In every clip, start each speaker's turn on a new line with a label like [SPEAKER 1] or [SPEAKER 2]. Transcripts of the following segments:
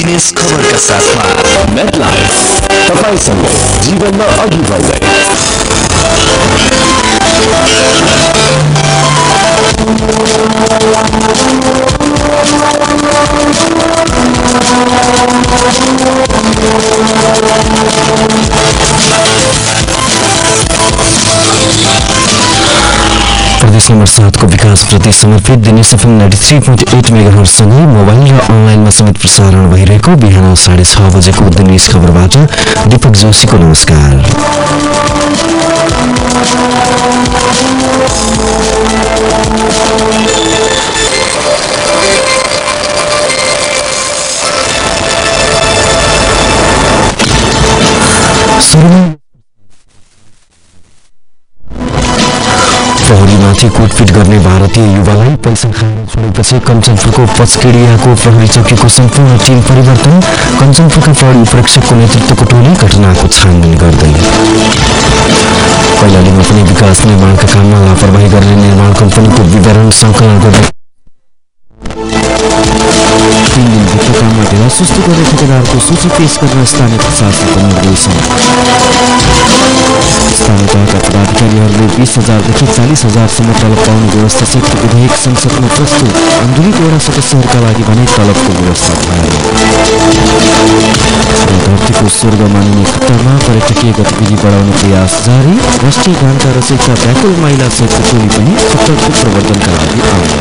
[SPEAKER 1] दिनेश खबरका साथमा MetLife तपाईसँग जीवनमा अघि बढ्दै।
[SPEAKER 2] प्रदेश नम्बर 7 को विकास प्रति समर्पित दिनेश FM 93.8 मेगाहर्ज सँगै मोबाइल र अनलाइनमा समेत प्रसारण भइरहेको बिहान 6:30 बजेको दिनेश खबरबाट दीपक जोशीको नमस्कार। प्रहरीमाथि कुटपिट गर्ने भारतीय युवालाई पैसा खाएर छोडेपछि कञ्चनपुरको पचकेडियाको प्रहरी चौकीको सम्पूर्ण टिम परिवर्तन। कञ्चनपुरका प्रहरी उपरीक्षकको नेतृत्वको टोली घटनाको छानबिन गर्दै। कैलालीमा पनि विकास निर्माणका काममा लापरवाही गर्ने निर्माण कम्पनीको विवरण सङ्कलन गर्ने 3 दिनभित्र काममा ढिला सुस्ती गर्ने ठेकेदारको सूची पेश गर्न स्थानीय प्रशासनको निर्देशन। स्थानीय तहका पदाधिकारीहरूले 20,000 देखि 40,000 तलब पाउने व्यवस्थासहित विधेयक संसदमा प्रस्तुत। आन्दोलित वडा सदस्यहरूका लागि भने तलबको व्यवस्था भयो। धरतीको स्वर्ग मानिने खतरमा पर्यटकीय गतिविधि बढाउने प्रयास जारी। राष्ट्रिय गानका रचयिता व्याकुल महिला सहितको टोली पनि खतरको प्रवर्तनका लागि आउँछ।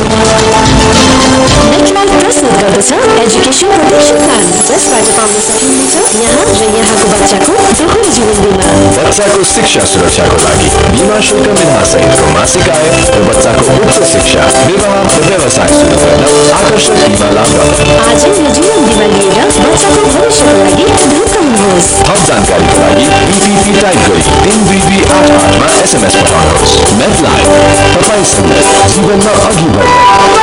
[SPEAKER 3] एजुकेसन प्रोटेक्सन प्लान जसबाट पाउन सक्नुहुन्छ यहाँ र यहाँको बच्चाको दोहोरो जीवन बिमा।
[SPEAKER 1] बच्चाको शिक्षा सुरक्षाको लागि बिमा शुल्क मिल्न सहितको मासिक आय र बच्चाको उच्च शिक्षा विवाह र व्यवसाय सुरु गर्न आकर्षक बिमा लाभ।
[SPEAKER 3] आजै यो जीवन बिमा लिएर बच्चाको भविष्यको लागि ढुकाउनुहोस्।
[SPEAKER 1] थप जानकारीको लागि BPP टाइप गरी 3228 मा SMS पठाउनुहोस्। MetLife तपाईसँग जीवनमा अघि बढ्दै।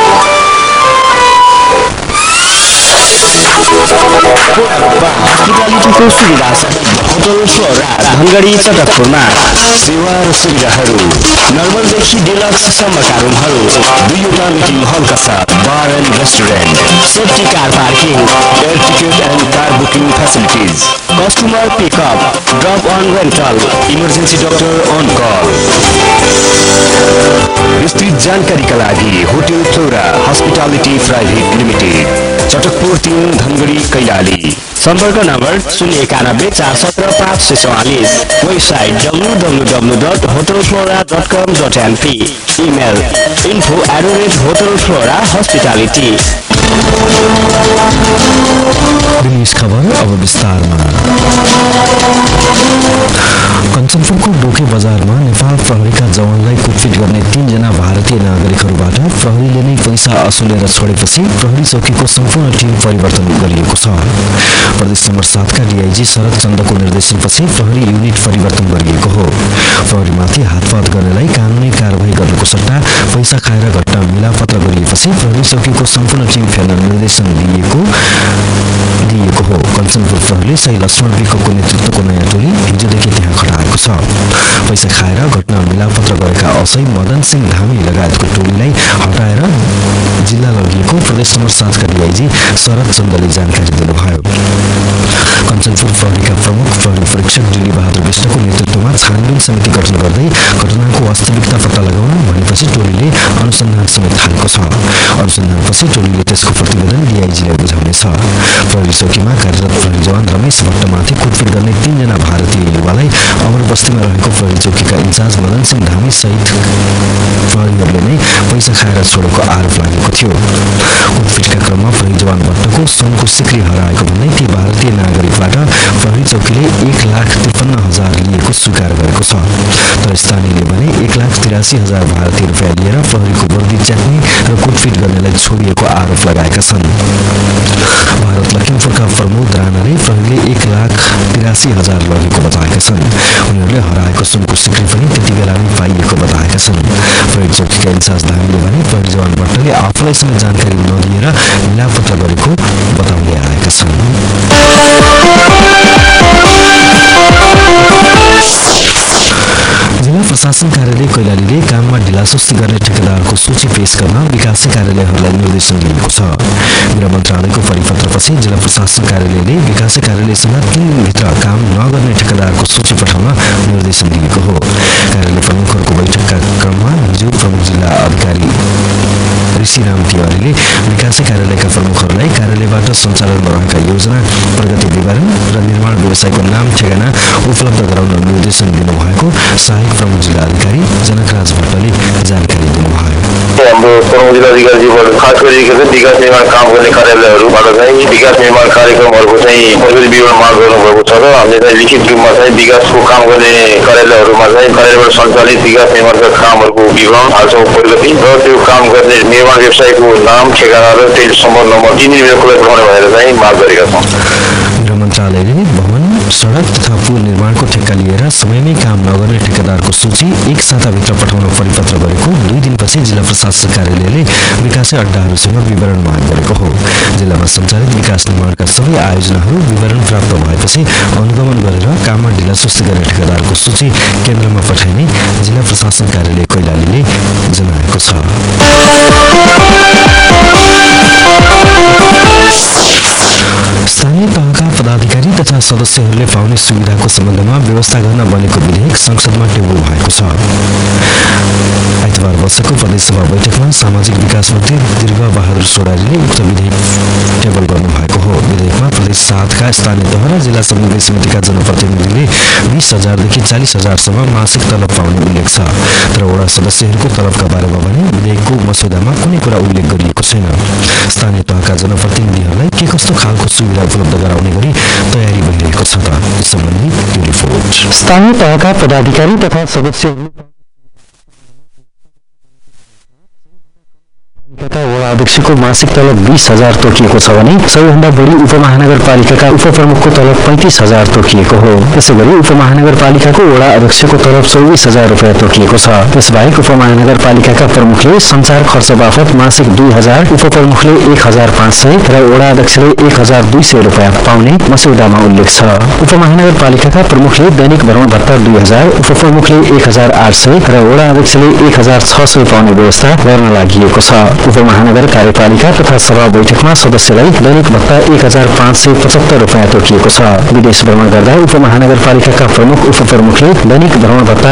[SPEAKER 4] हस्पिटालिटीको सुविधा होटल फ्लोरा धनगढी चटकपुरमा
[SPEAKER 1] सेवा र सुविधाहरू
[SPEAKER 4] नर्मलदेखि डिलक्ससम्मका रुमहरू
[SPEAKER 1] 2वटा मिटिङ हलका साथ bar and restaurant
[SPEAKER 4] safety car parking
[SPEAKER 1] air ticket and car booking facilities
[SPEAKER 4] customer pickup drop on rental
[SPEAKER 1] emergency doctor on call. विस्तृत जानकारीका लागि hotel Flora hospitality private limited Chatakpur 3 Dhangadhi Kailali.
[SPEAKER 4] सम्पर्क number 091-417-544। Website www.hotelflora.com.np। Email info@hotelflora hospitality।
[SPEAKER 2] Dinesh खबर अब विस्तारमा। कञ्चनपुरको डोके बजारमा नेपाल प्रहरीका जवानलाई कुटपिट गर्ने 3 जना भारतीय नागरिकहरूबाट प्रहरीले नै पैसा असुलेर छोडेपछि प्रहरी चौकीको सम्पूर्ण टिम परिवर्तन गरिएको छ। प्रदेश नम्बर 7 का DIG शरद चन्दको निर्देशनपछि प्रहरी युनिट परिवर्तन गरिएको हो। प्रहरीमाथि हातपात गर्नेलाई कानुनी कारबाही गर्नुको सट्टा पैसा खाएर घटना मिलापत्र गरिएपछि प्रहरी चौकीको सम्पूर्ण टिम फेर्न निर्देशन दिएको हो। कञ्चनपुर प्रहरीले सही लक्ष्मण विकको नेतृत्वको नयाँ टोली हिजोदेखि त्यहाँ खटाएको छ। पैसा खाएर घटना मिलापत्र गरेका असै मदन सिंह धामी लगायतको टोलीलाई हटाएर जिल्ला लगिएको प्रदेश नम्बर 7 का DIG शरद चन्दले जानकारी दिनुभयो। कञ्चनपुर प्रहरीका प्रमुख प्रहरी परीक्षक डिली बहादुर विष्टको नेतृत्वमा छानबिन समिति गठन गर्दै घटनाको वास्तविकता पत्ता लगाउन भनेपछि टोलीले अनुसन्धान समेत थालेको छ। अनुसन्धानपछि टोलीले त्यसको प्रतिवेदन DIGलाई बुझाउनेछ। प्रहरी चौकीमा कार्यरत प्रहरी जवान रमेश भट्टमाथि कुटपिट गर्ने 3 जना भारतीय युवालाई अमर बस्तीमा रहेको प्रहरी चौकीका इन्चार्ज मदन सिंह धामी सहित प्रहरीहरूले नै पैसा खाएर छोडेको आरोप लागेको थियो। कुटपिटका क्रममा प्रहरी जवान भट्टको सुनको सिक्री हराएको भन्दै ती भारतीय नागरिकबाट प्रहरी चौकीले 1,53,000 लिएको स्वीकार गरेको छ। तर स्थानीयले भने 1,83,000 भारतीय रुपियाँ लिएर प्रहरीको वर्दी च्यात्ने र कुटपिट गर्नेलाई छोडिएको आरोप लगाएका छन्। भारत लखिमपुरका प्रमोद राणाले प्रहरीले 1,83,000 लगेको बताएका छन्। उनीहरूले हराएको सुनको सिक्री पनि त्यति बेला नै पाइएको बताएका छन्। प्रहरी चौकीका इन्चार्ज धामीले भने प्रहरी जवान भट्टले आफूलाई समेत जानकारी नदिएर मिलापत्र गरेको बताउँदै आएका छन्। जिल्ला प्रशासन कार्यालय कैलालीले काममा ढिलासुस्ती गर्ने ठेकेदारको सूची पेश गर्न विकासे कार्यालयहरूलाई निर्देशन दिएको छ। गृह मन्त्रालयको परिपत्रपछि जिल्ला प्रशासन कार्यालयले विकासे कार्यालयसँग 3 दिनभित्र काम नगर्ने ठेकेदारको सूची पठाउन निर्देशन दिएको हो। कार्यालय प्रमुखहरूको बैठकका क्रममा हिजो प्रमुख जिल्ला अधिकारी ऋषिराम तिवारीले विकासे कार्यालयका प्रमुखहरूलाई कार्यालयबाट सञ्चालनमा रहेका योजना, प्रगति विवरण र निर्माण व्यवसायको नाम ठेगाना उपलब्ध गराउन निर्देशन दिनुभएको सहायक प्रमुख जिल्ला अधिकारी जनकराज भट्टले जानकारी दिनुभयो।
[SPEAKER 5] हाम्रो प्रमुख जिल्लाधिकारीजीबाट खास गरी विकास निर्माण काम गर्ने कार्यालयहरूबाट चाहिँ विकास निर्माण कार्यक्रमहरूको चाहिँ प्रगति विवरण माग गर्नुभएको छ र हामीले चाहिँ लिखित रूपमा चाहिँ विकासको काम गर्ने कार्यालयहरूमा चाहिँ कार्यालयबाट सञ्चालित विकास निर्माणका कामहरूको विवरण, हालसम्म प्रगति र त्यो काम गर्ने निर्माण व्यवसायको नाम, ठेगाना र टेलिफोन नम्बर 3 दिनभित्र पठाउने भनेर चाहिँ माग गरेका छौँ।
[SPEAKER 2] गृह मन्त्रालयले भवन, सडक तथा पुल निर्माणको ठेक्का लिएर समयमै काम नगर्ने ठेकेदारको सूची 1 साताभित्र पठाउन परिपत्र गरेको 2 दिनपछि जिल्ला प्रशासन कार्यालयले विकासे अड्डाहरूसँग विवरण माग गरेको हो। जिल्लामा सञ्चालित विकास निर्माणका सबै आयोजनाहरू विवरण प्राप्त भएपछि अनुगमन गरेर काममा ढिलासुस्ती गर्ने ठेकेदारको सूची केन्द्रमा पठाइने जिल्ला प्रशासन कार्यालय कैलालीले जनाएको छ। स्थानीय तहका पदाधिकारी तथा सदस्यहरूले पाउने सुविधाको सम्बन्धमा व्यवस्था गर्न बनेको विधेयक संसदमा टेबल भएको छ। आइतबार बसेको प्रदेशसभा बैठकमा सामाजिक विकास मन्त्री दीर्घ बहादुर सोडारीले उक्त विधेयक टेबल गर्नुभएको हो। विधेयकमा प्रदेश 7 का स्थानीय तह र जिल्ला समन्वय समितिका जनप्रतिनिधिले 20,000 देखि 40,000 सम्म मासिक तलब पाउने उल्लेख छ। तर वडा सदस्यहरूको तलबका बारेमा भने विधेयकको मस्यौदामा कुनै कुरा उल्लेख गरिएको छैन। स्थानीय तहका जनप्रतिनिधिहरूलाई के कस्तो खालको सुविधा उपलब्ध गराउने गरी तयारी भइरहेको छ त यस सम्बन्धी यो रिपोर्ट।
[SPEAKER 6] स्थानीय तहका पदाधिकारी तथा सदस्यहरू वडा अध्यक्षको मासिक तलब 20,000 तोकिएको छ भने सबैभन्दा बढी उपमहानगरपालिकाका उपप्रमुखको तलब 35,000 तोकिएको हो। त्यसै गरी उपमहानगरपालिकाको वडा अध्यक्षको तलब 24,000 रुपियाँ तोकिएको छ। त्यसबाहेक उपमहानगरपालिकाका प्रमुखले सञ्चार खर्च बापत मासिक 2,000, उपप्रमुखले 1,500 र वडा अध्यक्षले 1,200 रुपियाँ पाउने मस्यौदामा उल्लेख छ। उपमहानगरपालिकाका प्रमुखले दैनिक भ्रमण भत्ता 2,000, उपप्रमुखले 1,800 र वडा अध्यक्षले 1,600 पाउने व्यवस्था गर्न लागि छ। उपमहानगर कार्यपालिका तथा सभा बैठकमा सदस्यलाई दैनिक भत्ता 1,575 रुपियाँ तोकिएको छ। विदेश भ्रमण गर्दा उपमहानगरपालिकाका प्रमुख उपप्रमुखले दैनिक भ्रमण भत्ता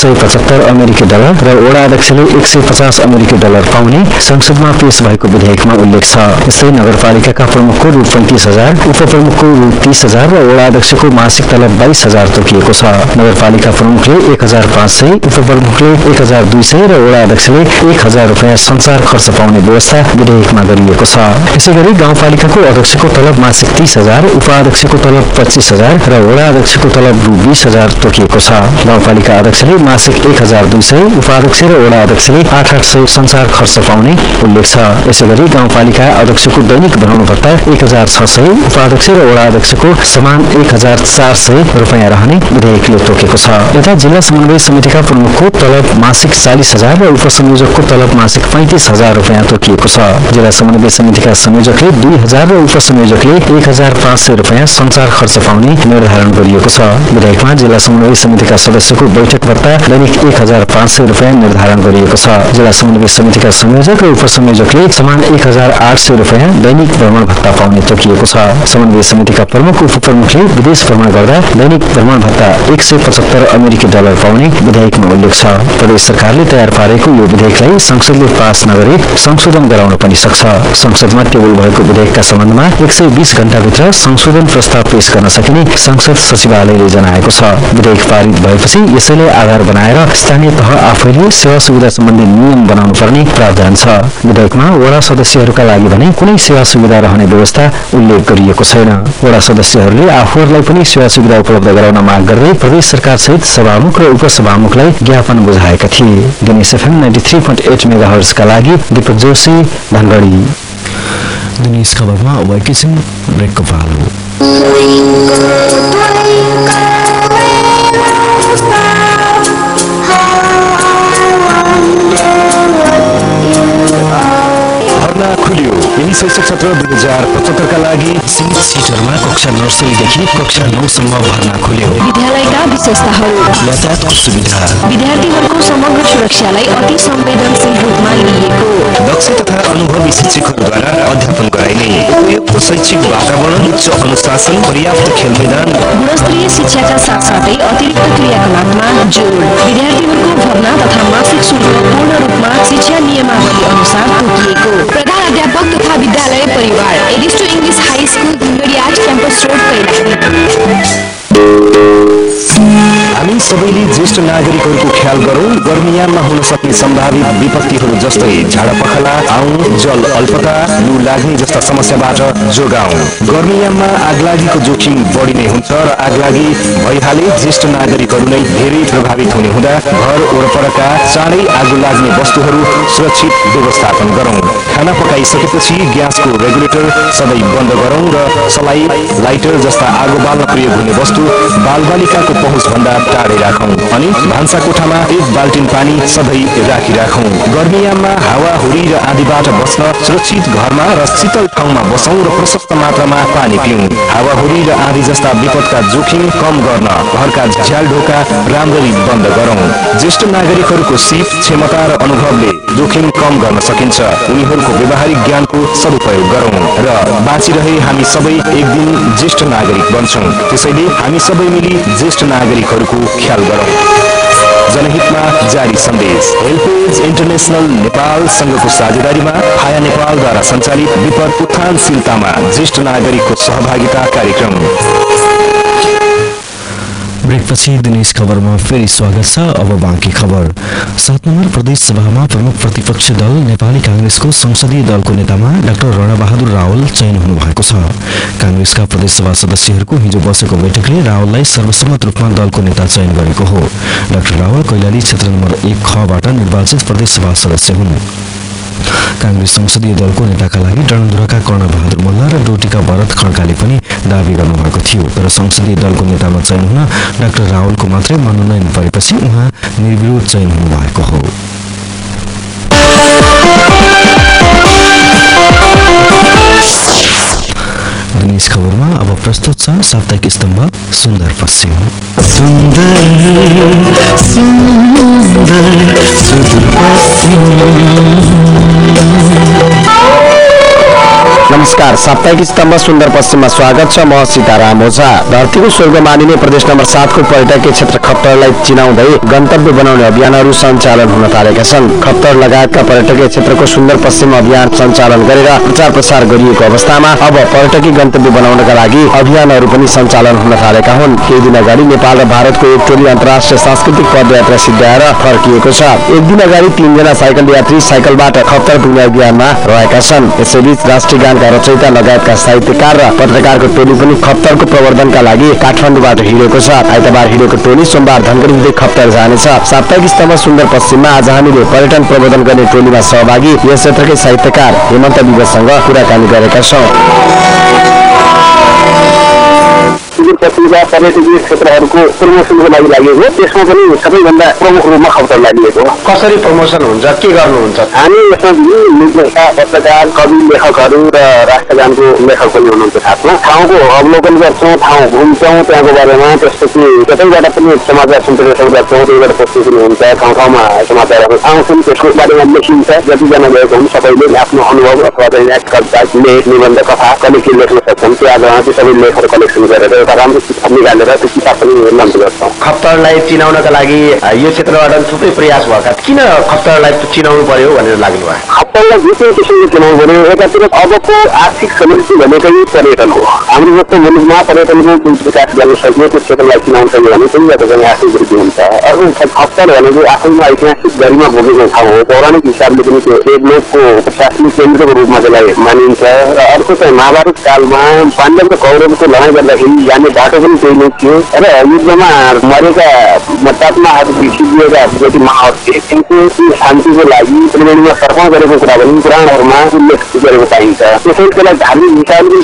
[SPEAKER 6] 175 अमेरिकी डलर र वडा अध्यक्षले 150 अमेरिकी डलर पाउने संसदमा पेश भएको विधेयकमा उल्लेख छ। यस्तै नगरपालिकाका प्रमुखको रु 35,000, उपप्रमुखको रु 30,000 र वडा अध्यक्षको मासिक तलब 22,000 तोकिएको छ। नगरपालिका प्रमुखले 1,500, उपप्रमुखले 1,200 र वडा अध्यक्षले 1,000 रुपियाँ सञ्चार खर्च पाउने व्यवस्था विधेयकमा गरिएको छ। यसैगरी गाउँपालिकाको अध्यक्षको तलब मासिक 30,000, उपाध्यक्षको तलब 25,000 र वडा अध्यक्षको तलब रु 20,000 तोकिएको छ। गाउँपालिका अध्यक्षले मासिक 1,200, उपाध्यक्ष र वडा अध्यक्षले 800 सञ्चार खर्च पाउने उल्लेख छ। यसैगरी गाउँपालिका अध्यक्षको दैनिक भ्रमण भत्ता 1,600, उपाध्यक्ष र वडा अध्यक्षको समान 1,400 रुपियाँ रहने विधेयकले तोकेको छ। यता जिल्ला समन्वय समितिका प्रमुखको तलब मासिक 40,000 र उपसंयोजकको तलब मासिक 35,000 रुपियाँ तोकिएको छ। जिल्ला समन्वय समितिका संयोजकले 2,000 र उपसंयोजकले 1,500 रुपियाँ सञ्चार खर्च पाउने निर्धारण गरिएको छ। विधेयकमा जिल्ला समन्वय समितिका सदस्यको बैठक भत्ता दैनिक 1,500 रुपियाँ निर्धारण गरिएको छ। जिल्ला समन्वय समितिका संयोजक र उपसंयोजकले समान 1,800 रुपियाँ दैनिक भ्रमण भत्ता पाउने तोकिएको छ। समन्वय समितिका प्रमुख उपप्रमुखले विदेश भ्रमण गर्दा दैनिक भ्रमण भत्ता 175 अमेरिकी डलर पाउने विधेयकमा उल्लेख छ। प्रदेश सरकारले तयार पारेको यो विधेयकलाई संसदले पास नगरे संशोधन गराउन पनि सक्छ। संसदमा टेबल भएको विधेयकका सम्बन्धमा 120 घण्टाभित्र संशोधन प्रस्ताव पेश गर्न सकिने संसद सचिवालयले जनाएको छ। विधेयक पारित भएपछि यसैले आधार बनाएर स्थानीय तह आफैले सेवा सुविधा सम्बन्धी नियम बनाउनु पर्ने प्रावधान छ। विधेयकमा वडा सदस्यहरूका लागि भने कुनै सेवा सुविधा रहने व्यवस्था उल्लेख गरिएको छैन। वडा सदस्यहरूले आफूहरूलाई पनि सेवा सुविधा उपलब्ध गराउन माग गर्दै प्रदेश सरकार सहित सभामुख र उपसभामुखलाई ज्ञापन बुझाएका थिए। दिनेश FM 93.8 मेगाहर्ज का लागि दीपक जोशी, धनगढी।
[SPEAKER 2] दिनेश खबरमा अब एकैछिन ब्रेकको पालो।
[SPEAKER 1] खुल्यो। यही शैक्षिक सत्र 2075 का लागि
[SPEAKER 2] सीमित सिटहरूमा कक्षा नर्सरीदेखि कक्षा 9 सम्म भर्ना खोल्यो।
[SPEAKER 3] विद्यालयका विशेषताहरू,
[SPEAKER 2] यातायात सुविधा,
[SPEAKER 3] विद्यार्थीहरूको समग्र सुरक्षालाई अति संवेदनशील रूपमा लिएको,
[SPEAKER 1] दक्ष तथा अनुभवी शिक्षकहरूद्वारा अध्यापन गराइने, उपयुक्त शैक्षिक वातावरण, उच्च अनुशासन, पर्याप्त खेल मैदान,
[SPEAKER 3] गुणस्तरीय शिक्षाका साथसाथै अतिरिक्त क्रियाकलापमा जोड, विद्यार्थीहरूको भर्ना तथा मासिक शुल्क पूर्ण रूपमा शिक्षा नियमावली अनुसार तोकिएको, प्रधान अध्यापक तथा विद्यालय परिवार, एडिस्टो इङ्ग्लिस हाई स्कुल ढुङ्गडियाट क्याम्पस रोड कैलाली।
[SPEAKER 1] हामी सबैले ज्येष्ठ नागरिकहरूको ख्याल गरौँ। गर्मीयाममा हुन सक्ने सम्भावित विपत्तिहरू जस्तै झाडापखाला, आउँ, जल अल्पता, लु लाग्ने जस्ता समस्याबाट जोगाउँ। गर्मीयाममा आगलागीको जोखिम बढी नै हुन्छ र आगलागी भइहाले ज्येष्ठ नागरिकहरू नै धेरै प्रभावित हुने हुँदा घर वरपरका चाँडै आगो लाग्ने वस्तुहरू सुरक्षित व्यवस्थापन गरौँ। खाना पकाइसकेपछि ग्यासको रेगुलेटर सधैँ बन्द गरौँ र सलाई, लाइटर जस्ता आगो बाल्न प्रयोग हुने वस्तु बालबालिकाको पहुँचभन्दा टाढै राखौँ अनि भान्साकोठामा 1 बाल्टिन पानी सधैँ राखिराखौँ। गर्मीयाममा हावाहुरी र आँधीबाट बस्न सुरक्षित घरमा र शीतल ठाउँमा बसौँ र प्रशस्त मात्रामा पानी पिउँ। हावाहुरी र आँधी जस्ता विपदका जोखिम कम गर्न घरका झ्याल ढोका राम्ररी बन्द गरौँ। ज्येष्ठ नागरिकहरूको सिप, क्षमता र अनुभवले जोखिम कम गर्न सकिन्छ। उनीहरूको व्यावहारिक ज्ञानको सदुपयोग गरौँ र बाँचिरहे हामी सबै एक दिन ज्येष्ठ नागरिक बन्छौँ। त्यसैले हामी सबै मिली ज्येष्ठ नागरिकहरूको ख्याल गरौँ। जनहितमा जारी सन्देश। हेल्पेज इन्टरनेशनल नेपाल संघको साझेदारीमा फाया नेपालद्वारा सञ्चालित विपद उत्थानशीलतामा ज्येष्ठ नागरिकको सहभागिता कार्यक्रम।
[SPEAKER 2] ब्रेकपछि दिनेश खबरमा फेरि स्वागत छ। अब बाँकी खबर। 7 नम्बर प्रदेश सभामा प्रमुख प्रतिपक्षी दल नेपाली कांग्रेसको संसदीय दलको नेतामा डाक्टर रणबहादुर रावल चयन हुनुभएको छ। कांग्रेसका प्रदेशसभा सदस्यहरूको हिजो बसेको बैठकले रावललाई सर्वसम्मत रूपमा दलको नेता चयन गरेको हो। डाक्टर रावल कैलाली क्षेत्र नम्बर 1 खबाट निर्वाचित प्रदेशसभा सदस्य हुन्। कांग्रेस संसदीय दलको नेताका लागि डणधुराका कर्णबहादुर मल्ल र डोटीका भरत खड्काले पनि दावी गर्नुभएको थियो। तर संसदीय दलको नेतामा चयन हुन डाक्टर रावलको मात्रै मनोनयन परेपछि उहाँ निर्विरोध चयन हुनुभएको हो। दिनेश खबरमा अब प्रस्तुत छ साप्ताहिक स्तम्भ सुन्दर पश्चिम।
[SPEAKER 4] नमस्कार, साप्ताहिक स्तम्भ सुन्दर पश्चिममा स्वागत छ। म सीताराम ओझा। धरतीको स्वर्ग मानिने प्रदेश नम्बर 7 को पर्यटकीय क्षेत्र खप्तडलाई चिनाउँदै गन्तव्य बनाउने अभियानहरू सञ्चालन हुन थालेका छन्। खप्तड लगायतका पर्यटकीय क्षेत्रको सुन्दर पश्चिम अभियान सञ्चालन गरेर प्रचार प्रसार गरिएको अवस्थामा अब पर्यटकीय गन्तव्य बनाउनका लागि अभियानहरू पनि सञ्चालन हुन थालेका हुन्। केही दिन अगाडि नेपाल र भारतको एक टोली अन्तर्राष्ट्रिय सांस्कृतिक पदयात्रा सिद्ध्याएर फर्किएको छ। एक दिन अगाडि 3 जना साइकल यात्री साइकलबाट खप्तड पुग्ने अभियानमा रहेका छन्। यसैबीच राष्ट्रिय गानका रचयिता लगायतका साहित्यकार र पत्रकारको टोली पनि खप्तडको प्रवर्धनका लागि काठमाडौँबाट हिँडेको छ। आइतबार हिँडेको टोली सोमबार धनगढी हुँदै खप्तड जानेछ। साप्ताहिक स्तम्भ सुन्दर पश्चिममा आज हामीले पर्यटन प्रवर्धन गर्ने टोलीमा सहभागी यस क्षेत्रकै साहित्यकार हेमन्त विगतसँग कुराकानी गरेका छौँ।
[SPEAKER 5] पत्रिका पर्यटकीय क्षेत्रहरूको प्रमोसनको लागि लागेको, त्यसमा पनि सबैभन्दा प्रमुख रूपमा खप्तड लागेको।
[SPEAKER 4] कसरी प्रमोसन हुन्छ, के गर्नुहुन्छ?
[SPEAKER 5] हामी यसमा लेखक, पत्रकार, कवि, लेखकहरू र राष्ट्रगानको लेखक पनि हुनुहुन्छ। साथमा ठाउँको अवलोकन गर्छौँ, ठाउँ घुम्छौँ, त्यहाँको बारेमा। त्यसपछि कतैबाट पनि समाचार सम्प्रेषण गर्छौँ, त्यहीबाट पोस्ट पनि हुन्छ। ठाउँ ठाउँमा समाचारहरू आउँछन्, त्यसको बारेमा लेखिन्छ। जतिजना गएको हुन् सबैले आफ्नो अनुभव अथवा कविता, लेख, निबन्ध, कथा कलेक्सन लेख्न सक्छन्। त्यो आज ती सबै लेखहरू कलेक्सन गरेर एउटा राम्रो किताब निकालेर त्यो किताब पनि लन्च गर्छौँ।
[SPEAKER 4] खप्तडलाई चिनाउनका लागि यो क्षेत्रबाट थुप्रै प्रयास भएका। किन खप्तडलाई चिनाउनु पर्यो भनेर लाग्नु भयो?
[SPEAKER 5] खप्तडलाई दुई किसिमले चिनाउनु पर्यो। एकातिर अबको आर्थिक समृद्धि भनेकै पर्यटन हो। हाम्रो जस्तो मुलुकमा पर्यटनको विकास गर्न सक्ने त्यो क्षेत्रलाई चिनाउन सक्यो भने त्यहीबाट चाहिँ आर्थिक वृद्धि हुन्छ। अर्को खप्तड भनेको आफैमा ऐतिहासिक गरिमा बोकेको ठाउँ हो। पौराणिक हिसाबले पनि त्यो देवलोकको प्रशासनिक केन्द्रको रूपमा त्यसलाई मानिन्छ। र अर्को चाहिँ महाभारत कालमा पाण्डव र कौरवको लडाइँ गर्दाखेरि जाने बाटो पनि त्यही नै थियो र युद्धमा मरेका मतात्माहरू बिर्सिदिएका जति महार थिए तिनको शान्तिको लागि त्रिवेणीमा सर्पण गरेको कुरा पनि पुराणहरूमा उल्लेख गरेको पाइन्छ। त्यसैले त्यसलाई धार्मिक हिसाबले पनि त्यसको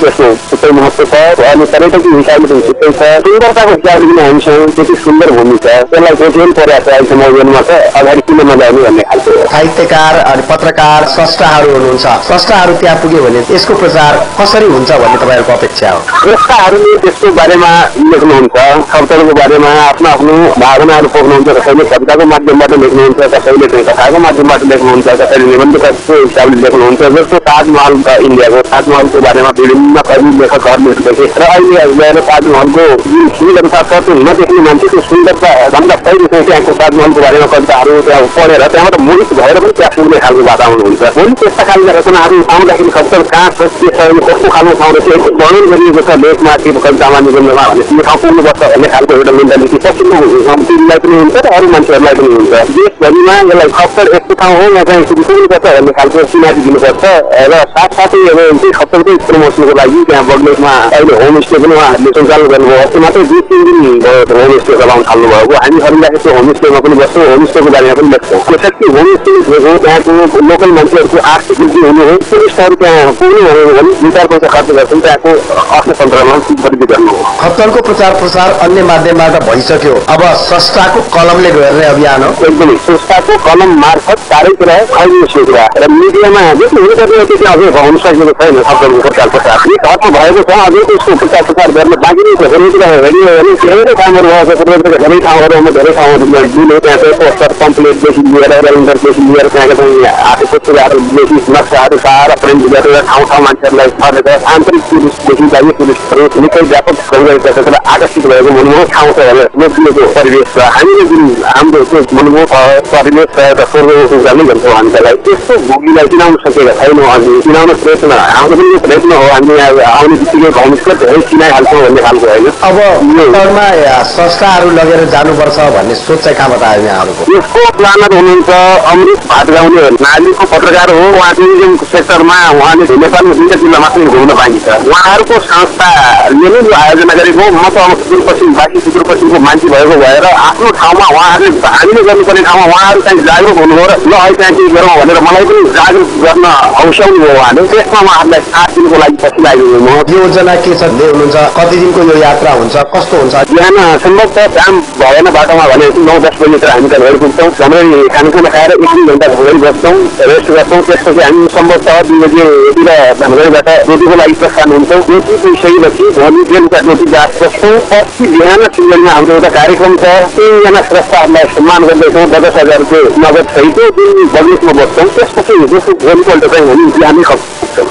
[SPEAKER 5] छुट्टै महत्त्व छ अनि पर्यटकीय हिसाबले पनि छुट्टै छ सुन्दरताको हिसाबले पनि हामीसँग त्यति सुन्दर भूमि छ त्यसलाई जोडिनु परेको छ अहिलेसम्म जीवनमा त अगाडि किन नजाने भन्ने खालको साहित्यकार अनि पत्रकार स्रष्टाहरू हुनुहुन्छ स्रष्टाहरू त्यहाँ पुग्यो भने यसको प्रचार कसरी हुन्छ भन्ने तपाईँहरूको अपेक्षा हो स्रष्टाहरूले त्यसको बारेमा लेख्नुहुन्छ शब्दहरूको बारेमा आफ्नो आफ्नो भावनाहरू पोख्नुहुन्छ कसैले कविताको माध्यमबाट लेख्नुहुन्छ कसैले चाहिँ कथाको माध्यमबाट लेख्नुहुन्छ कसैले निबन्धको हिसाबले लेख्नुहुन्छ जस्तो ताजमहल इन्डियाको ताजमहलको बारेमा विभिन्न कवि लेखकहरूले लेखे र अहिले गएर ताजमहलको जुन सुन्दरता छ त्यो नदेख्ने मान्छेको सुन्दरता भन्दा पहिले चाहिँ त्यहाँको ताजमहलको बारेमा कविताहरू त्यहाँ पढेर त्यहाँबाट मोहित भएर पनि त्यहाँ पुग्ने खालको वातावरण हुन्छ भोलि त्यस्ता खालका रचनाहरू आउँदाखेरि कविता कहाँ छ के छ कस्तो खालको ठाउँ रहेछ यसको वर्णन गरिएको छ लेखमा त्यो कवितामा निबन्धमा भने त्यो ठाउँ पुग्नुपर्छ भन्ने खालको एउटा मेन्टालिटी पछिल्लो पिँढीलाई पनि हुन्छ र अरू मान्छेहरूलाई पनि हुन्छ देशभरिमा यसलाई खप्तर यस्तो ठाउँ हो यहाँ चाहिँ पुग्नुपर्छ भन्ने खालको चिनारी दिनुपर्छ र साथसाथै अब त्यही खप्तरकै प्रमोसनको लागि त्यहाँ बगलेकमा अहिले होमस्टे पनि उहाँहरूले सञ्चालन गर्नुभयो अस्ति मात्रै 2-3 दिन भयो होमस्टे चलाउन थाल्नु भएको हामीहरूलाई यसो होमस्टेमा पनि बस्छौँ होमस्टेको बारेमा पनि लेख्छौँ त्यसरी होमस्टे भनेको त्यहाँको लोकल मान्छेहरूको आर्थिक वृद्धि हुने हो टुरिस्टहरू त्यहाँ पुग्नु भयो भने 2-4 पैसा खर्च गर्छन् त्यहाँको अर्थतन्त्रमा वृद्धि गर्नु हो खप्तरको प्रचार प्रसार अन्य माध्यमबाट भइसक्यो अब संस्थाको कलमले गर्ने अभियान हो एकदमै संस्थाको कलम मार्फत चारैतिर फैलिने कुरा र मिडियामा जति हुनुपर्ने त्यति अझै हुन सकेको छैन खप्तरको प्रचार प्रसार एक हदमा भएको छ अझै त्यसको प्रचार प्रसार गर्न बाँकी नै छ रेडियो भने धेरै कामहरू भएको छ धेरै ठाउँहरूमा धेरै ठाउँहरूमा दिने त्यहाँ चाहिँ पोस्टर पम्पलेटदेखि लिएर रेन्डरदेखि लिएर त्यहाँका चाहिँ आफूको कुराहरूदेखि नक्साहरू सारा प्रिन्ट गरेर ठाउँ ठाउँ मान्छेहरूलाई छरेर आन्तरिक टुरिस्टदेखि बाह्य टुरिस्टहरू निकै व्यापक गइरहेको छ आकर्षित भएको मनमोहक ठाउँ छ भनेर लोकप्रियको परिवेश छ हामीले जुन हाम्रो त्यो मनमोहक परिवेश छ र स्वर्ग गर्ने भन्छौँ हामी त्यसलाई त्यस्तो भूमिलाई चिनाउन सकेका छैनौँ अनि चिनाउन प्रयत्न हाम्रो पनि यो प्रयत्न हो हामी आउने बित्तिकै होमस्टे धेरै चिनाइहाल्छौँ भन्ने खालको होइन अब योमा संस्थाहरू लगेर जानुपर्छ भन्ने सोच चाहिँ कहाँबाट आयो यहाँहरूको यसको प्लानर हुनुहुन्छ अमृत भाटगाउँले नालीको पत्रकार हो उहाँ टुरिज्म सेक्टरमा उहाँले नेपालको 2 जिल्ला मात्रै घुम्न पाइन्छ उहाँहरूको संस्थाले नै यो आयोजना गरेको म त अब सुदूरपश्चिमको मान्छे भएको भएर आफ्नो ठाउँमा उहाँहरूले हामीले गर्नुपर्ने ठाउँमा उहाँहरू चाहिँ जागरुक हुनुभयो र ल अहिले त्यहाँ के गरौँ भनेर मलाई पनि जागरुक गर्न हौस्याउनु भयो उहाँले त्यसमा उहाँहरूलाई साथ दिनुको लागि पछि लागेको म योजना के छ हुनुहुन्छ कति दिनको यो यात्रा हुन्छ कस्तो हुन्छ बिहान सम्भवतः काम भएन बाटोमा भने 9-10 बजीतिर हामी त घर पुग्छौँ राम्रै खानेकुरा खाएर 1-2 घन्टा घुमेर बस्छौँ रेस्ट गर्छौँ त्यसपछि हामी सम्भवतः 2 बजीतिर धनगढीबाट रोटीको लागि प्रस्थान हुन्छौँ रोटी पिसकेपछि भोलि बेलुका रोटी जात बस्छौँ पछि बिहान सिलगढीमा हाम्रो एउटा कार्यक्रम छ 3जना स्रष्टाहरूलाई सम्मान गर्दैछौँ 10,000 रुपियाँ नगद सहित जुन बगलेसमा बस्छौँ त्यसपछि जस्तो भोलिपल्ट चाहिँ हामी बिहानै खप्छौँ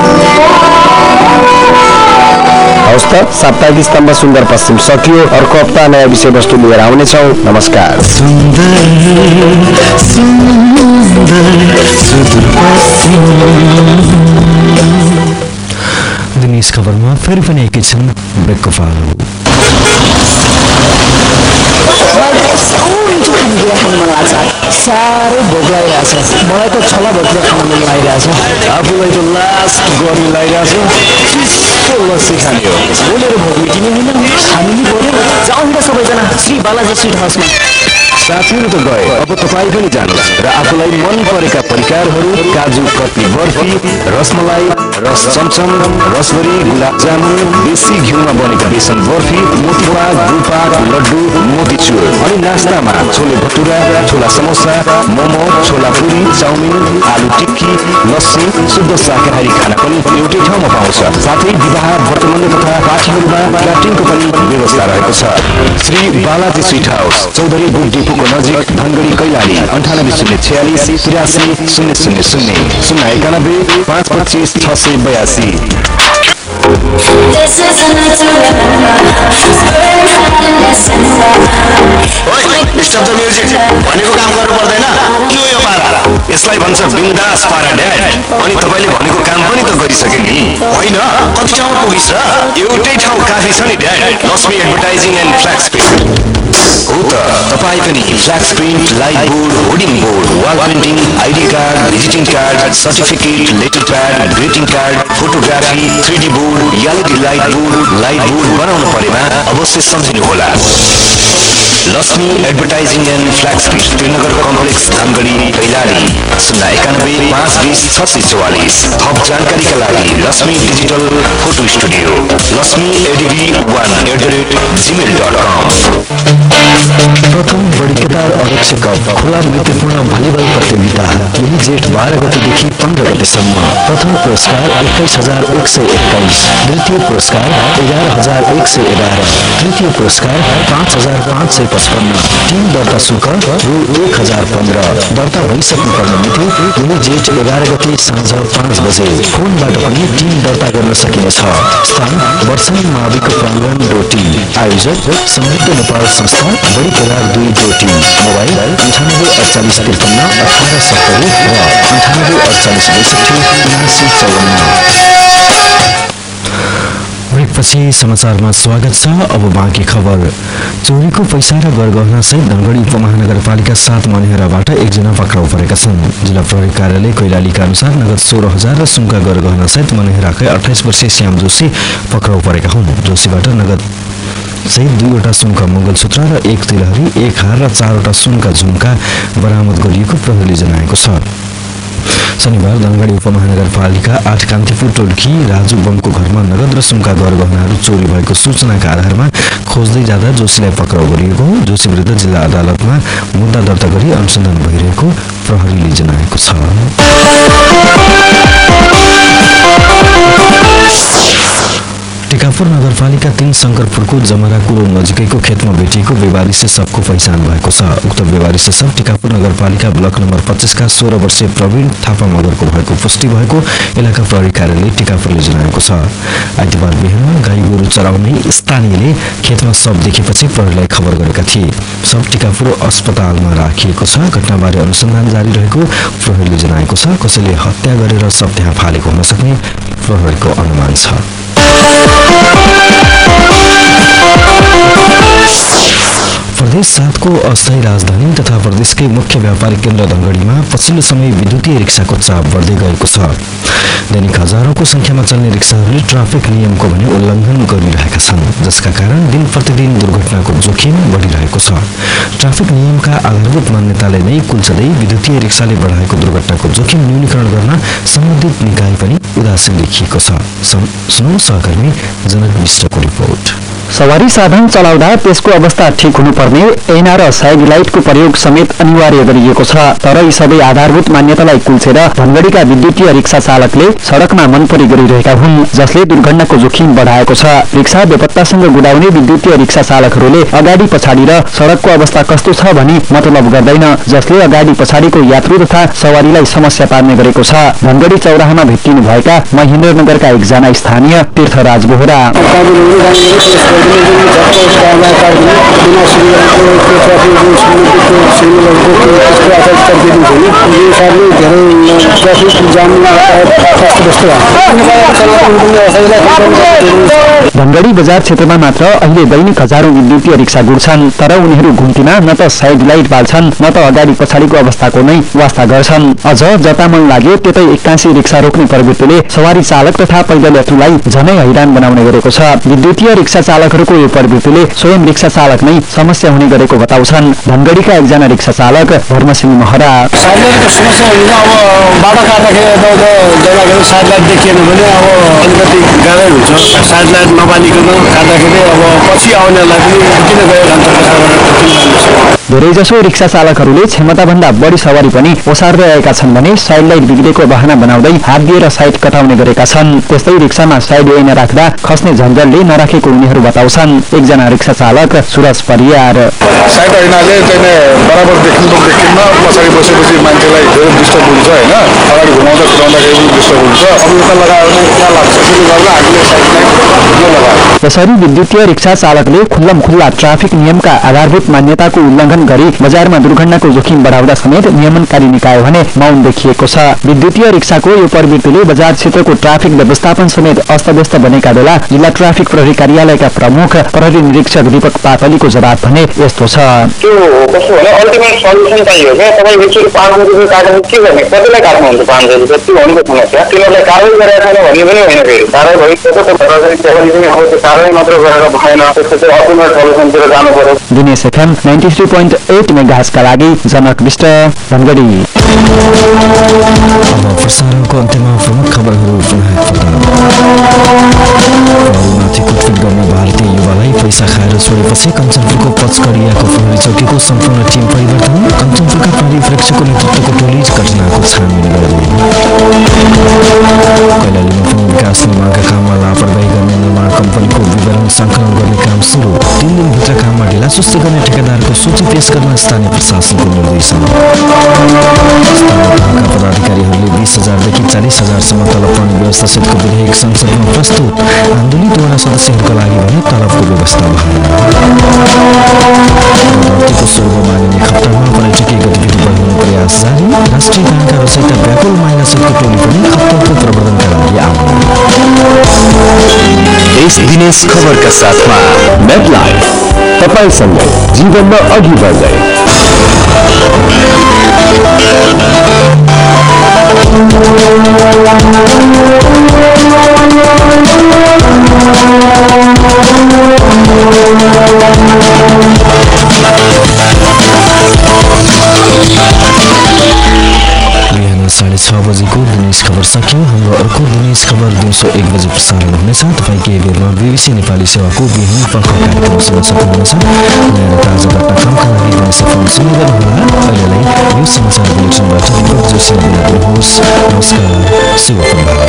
[SPEAKER 4] हवस् त साप्ताहिक स्तम्भ सुन्दर पश्चिम सकियो अर्को हप्ता नयाँ विषयवस्तु लिएर आउनेछौँ नमस्कार
[SPEAKER 2] दिनेश खबरमा फेरि पनि एकैछिन ब्रेकको पालो
[SPEAKER 1] साह्रै भोक लागिरहेछ मलाई त छला भोकले खान मन लागिरहेछ आफूलाई त लास्ट गर्मी लागिरहेछ चिसो लस्सी खाने हो बोलेर भोक मिटिने होइन खानु नि पऱ्यो जाउँ त सबैजना श्री बालाजी स्वीट हाउसमा साथीहरू त गए अब तपाईँ पनि जानुहोस् र आफूलाई मन परेका परिकारहरू काजु कतली बर्फी रसमलाई रस चमचम रसभरी गुलाब जामुन देशी घिउमा बनेका बेसन बर्फी मोतीपाक गुलपाक लड्डु मोतीचुर अनि नास्तामा छोले भटुरा छोला समोसा मोमो छोला पुरी चाउमिन आलु टिक्की लस्सी शुद्ध शाकाहारी खाना पनि एउटै ठाउँमा पाउँछ साथै विवाह व्रतबन्ध तथा पार्टीहरूमा क्याटरिङको पनि व्यवस्था रहेको छ Shri Balaji sweet house Chaudhary book डिपोको नजिक Dhangadhi Kailali 9806800091
[SPEAKER 5] stop the music भनेको काम गर्नु पर्दैन के हो यो पारा यसलाई भन्छ बिन्दास पारा ड्याड अनि तपाईले भनेको काम पनि त गरिसके नि होइन कति ठाउँ पुगिस र एउटै ठाउँ काफी छ नि dad Laxmi advertising and flex print हो त तपाईँ पनि flex print light board hoarding board wall printing ID card visiting card certificate letter pad greeting card photography 3D board LED light board बनाउनु परेमा अवश्य सम्झिनुहोला
[SPEAKER 1] Laxmi advertising and flex Trinagar complex Dhangadhi Kailali 091-520-644। थप जानकारीका लागि Lakshmi digital photo studio laxmi1@gmail.com।
[SPEAKER 2] प्रथम body Kedar अध्यक्ष cup खुला मैत्रीपूर्ण भलिबल प्रतियोगिता यही जेठ 12 गतेदेखि 15 गतेसम्म। प्रथम पुरस्कार 21,121, द्वितीय पुरस्कार 11,111, तृतीय पुरस्कार 5,555। टिम दर्ता शुल्क रु 1,015। दर्ता भइसक्नुपर्ने मिति यही जेठ 11 गते साँझ 5 बजे फोनबाट पनि टिम दर्ता गर्न सकिनेछ। स्थान वर्षानी माविको प्राङ्गण डोटी। आयोजक समृद्ध नेपाल संस्था बडी केदार 2 डोटी। मोबाइल 984853 1870 र 984862 पछि समाचारमा स्वागत छ। अब बाँकी खबर। चोरीको पैसा र गरगहना सहित धनगढी उपमहानगरपालिका 7 मनेहराबाट एकजना पक्राउ परेका छन्। जिल्ला प्रहरी कार्यालय कैलालीका अनुसार नगद 16,000 र सुनका गरगहना सहित मनेहराकै 28 वर्षीय श्याम जोशी पक्राउ परेका हुन्। जोशीबाट नगद सहित 2वटा सुनका मङ्गलसूत्र र 1 तिलहरी, 1 हार र 4वटा सुनका झुम्का बरामद गरिएको प्रहरीले जनाएको छ। शनिबार धनगढी उपमहानगरपालिका 8 कान्तिपुर टोलकी राजु बमको घरमा नगद र सुनका गरगहनाहरू चोरी भएको सूचनाका आधारमा खोज्दै जाँदा जोशीलाई पक्राउ गरिएको हो। जोशी विरुद्ध जिल्ला अदालतमा मुद्दा दर्ता गरी अनुसन्धान भइरहेको प्रहरीले जनाएको छ। टिकापुर नगरपालिका 3 शंकरपुरको जमराकुलो नजिकैको खेतमा भेटिएको बेवारिसे सबको पहिचान भएको छ। उक्त बेवारिसे सब टिकापुर नगरपालिका ब्लक नम्बर 25 का 16 वर्षीय प्रवीण थापा मगरको भएको पुष्टि भएको इलाका प्रहरी कार्यालय टिकापुरले जनाएको छ। आइतबार बिहान गाई गोरु चराउने स्थानीयले खेतमा सब देखेपछि प्रहरीलाई खबर गरेका थिए। सब टिकापुर अस्पतालमा राखिएको छ। घटनाबारे अनुसन्धान जारी रहेको प्रहरीले जनाएको छ। कसैले हत्या गरेर सब त्यहाँ फालेको हुन सक्ने प्रहरीको अनुमान छ। प्रदेश 7 को अस्थायी राजधानी तथा प्रदेशकै मुख्य व्यापारिक केन्द्र धनगढीमा पछिल्लो समय विद्युतीय रिक्साको चाप बढ्दै गएको छ। दैनिक हजारौंको संख्यामा चल्ने रिक्साहरूले ट्राफिक नियमको भने उल्लङ्घन गरिरहेका छन्, जसका कारण दिन प्रतिदिन दुर्घटनाको जोखिम बढिरहेको छ। ट्राफिक नियमका आधारभूत मान्यताले नै कुल्चदै विद्युतीय रिक्साले बढाएको दुर्घटनाको जोखिम न्यूनीकरण गर्न सम्बन्धित निकाय पनि उदासीन देखिएको छ। सुनौ सहकर्मी जनक विष्टको रिपोर्ट।
[SPEAKER 6] सवारी साधन चलाउँदा त्यसको अवस्था ठीक हुनुपर्ने ऐना र साइड लाइटको प्रयोग समेत अनिवार्य गरिएको छ। तर यी सबै आधारभूत मान्यतालाई कुल्चेर धनगढीका विद्युतीय रिक्सा चालकले सडकमा मनपरी गरिरहेका हुन्, जसले दुर्घटनाको जोखिम बढाएको छ। रिक्सा बेपत्तासँग गुडाउने विद्युतीय रिक्सा चालकहरूले अगाडि पछाडि र सडकको अवस्था कस्तो छ भनी मतलब गर्दैन, जसले अगाडि पछाडिको यात्रु तथा सवारीलाई समस्या पार्ने गरेको छ। धनगढी चौराहामा भेटिनु भएका महेन्द्रनगरका एकजना स्थानीय तीर्थराज बोहरा धनगढी बजार क्षेत्रमा मात्र अहिले दैनिक हजारौं विद्युतीय रिक्सा गुड्छन्, तर उनीहरू घुम्तीमा न त साइड लाइट बाल्छन् न त अगाडि पछाडिको अवस्थाको नै वास्ता गर्छन्। अझ जता मन लाग्यो त्यतै एक्कासी रिक्सा रोक्ने प्रवृत्तिले सवारी चालक तथा पैदल यात्रुलाई झनै हैरान बनाउने गरेको छ। विद्युतीय रिक्सा चालकहरूको यो प्रवृत्तिले स्वयं रिक्सा चालक नै समस्या हुने गरेको बताउँछन् धनगढीका एकजना रिक्सा चालक धर्मसिंह महरा।
[SPEAKER 7] साइडलाइटको समस्या हुन्छ। अब बाटो काट्दाखेरि जाँदाखेरि साइडलाइट देखिएन भने अब अलिकति गाह्रै हुन्छ। साइडलाइट नबालिकन काट्दाखेरि अब पछि आउनेलाई पनि किन गयो भन्छ।
[SPEAKER 6] धेरैजसो रिक्सा चालकहरूले क्षमताभन्दा बढी सवारी पनि ओसार्दै आएका छन् भने साइडलाइट बिग्रेको बहाना बनाउँदै हात दिएर साइड कटाउने गरेका छन्। त्यस्तै रिक्सामा साइड ऐना राख्दा खस्ने झन्झटले नराखेको उनीहरू बताउँछन्। एकजना रिक्सा चालक सुरज परियार।
[SPEAKER 7] साइड ऐनाले चाहिँ बराबर देखिन्न, पछाडि बसेपछि मान्छेलाई धेरै डिस्टर्ब हुन्छ होइन। अगाडि घुमाउँदा कुदाउँदाखेरि पनि डिस्टर्ब हुन्छ। अब उता लगायो भने त्यहाँ लाग्छ। त्यसले गर्दा हामीले साइडलाइट नलगायो।
[SPEAKER 6] यसरी विद्युतीय रिक्सा चालकले खुल्लम खुल्ला ट्राफिक नियमका आधारभूत मान्यताको उल्लङ्घन गरी बजारमा दुर्घटनाको जोखिम बढाउँदा समेत नियमनकारी निकाय भने मौन देखिएको छ। विद्युतीय रिक्साको यो प्रवृत्तिले बजार क्षेत्रको ट्राफिक व्यवस्थापन समेत अस्तव्यस्त बनेका बेला जिल्ला ट्राफिक प्रहरी कार्यालयका प्रमुख प्रहरी निरीक्षक दीपक पातलीको जवाब भने यस्तो छ।
[SPEAKER 5] त्यो कस्तो भने अल्टिमेट सल्युसन चाहियो क्या। तपाईँ एकचोटि 500 रुपियाँ काट्नु के गर्ने? कतिलाई काट्नुहुन्छ 500 रुपियाँ? त्यो भनेको समस्या। तिनीहरूलाई कारवाही गरेका छैन भन्ने पनि होइन। फेरि कारवाही भइसक्यो त कारवाही मात्र गरेर भएन, त्यसको चाहिँ अल्टिमेट सल्युसनतिर जानु पर्यो।
[SPEAKER 6] दिनेश एफएम 93.8 मेगाहर्जका लागि जनक विष्ट धनगढी।
[SPEAKER 2] अब प्रसारणको अन्त्यमा प्रमुख खबरहरू पुनः प्रहरीमाथि कुटपिट गर्ने भारतीय युवालाई पैसा खाएर छोडेपछि कञ्चनपुरको पचकडियाको प्रहरी चौकीको सम्पूर्ण टिम परिवर्तन। कञ्चनपुरका प्रहरी प्रेक्षकको नेतृत्वको टोली घटनाको छानबिन गरे। कैलालीमा पुनः विकास निर्माणका काममा लापरवाही गर्ने निर्माण कम्पनीको विवरण सङ्कलन गर्ने काम सुरु। 3 दिनभित्र काममा ढिला सुस्ती गर्ने ठेकेदारको सूची पेश गर्न स्थानीय प्रशासनको निर्देशन। स्थानीय पदाधिकारीहरूले 20,000 देखि 40,000 तलब पाउने व्यवस्थासहितको विधेयक संसदमा प्रस्तुत। आन्दोलित वडा सदस्यहरूका लागि भने तलबको व्यवस्था भएन। धरतीको स्वर्ग मानिने खप्तरमा पर्यटकीय गतिविधि बढाउने प्रयास जारी। राष्ट्रिय गानका रचयिता व्याकुल माइलासहितको टोली पनि खप्तरको प्रवर्धनका लागि आउने।
[SPEAKER 1] देश दिनेश खबरका साथमा
[SPEAKER 4] मेटलाइफ तपाईसँग जीवनमा अघि बढ्दै।
[SPEAKER 2] बिहान 6:30 बजेको दिनेश खबर सकियो। हाम्रो अर्को दिनेश खबर दिउँसो 1 बजे प्रसारण हुनेछ। तपाईँ केही बेरमा BBC नेपाली सेवाको बिहानी पख कार्यक्रम सुन्न सक्नुहुनेछ। नयाँ र ताजा घटनाक्रमका लागि दिनेश एफएम सुन्दै गर्नुहोला। अहिलेलाई यो समाचार बुलेटिनबाट दीपक जोशीलाई बिदा दिनुहोस्। नमस्कार, शुभ प्रभात।